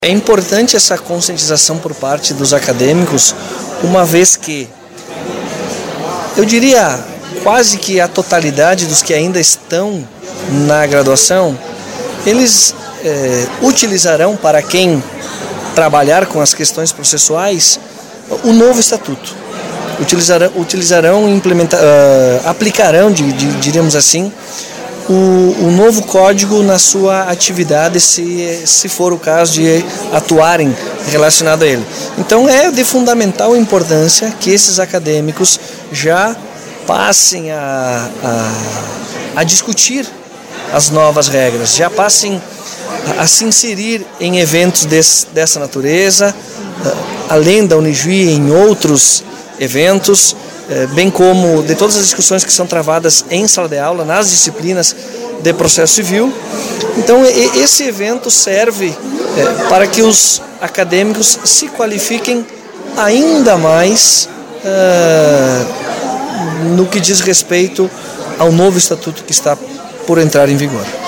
É importante essa conscientização por parte dos acadêmicos, uma vez que, eu diria, quase que a totalidade dos que ainda estão na graduação, eles utilizarão, para quem trabalhar com as questões processuais, o novo estatuto. Aplicarão, diríamos assim, o novo código na sua atividade, se for o caso de atuarem relacionado a ele. Então é de fundamental importância que esses acadêmicos já passem a discutir as novas regras, já passem a se inserir em eventos dessa natureza, além da Unijuí, em outros eventos, bem como de todas as discussões que são travadas em sala de aula, nas disciplinas de processo civil. Então, esse evento serve para que os acadêmicos se qualifiquem ainda mais no que diz respeito ao novo estatuto que está por entrar em vigor.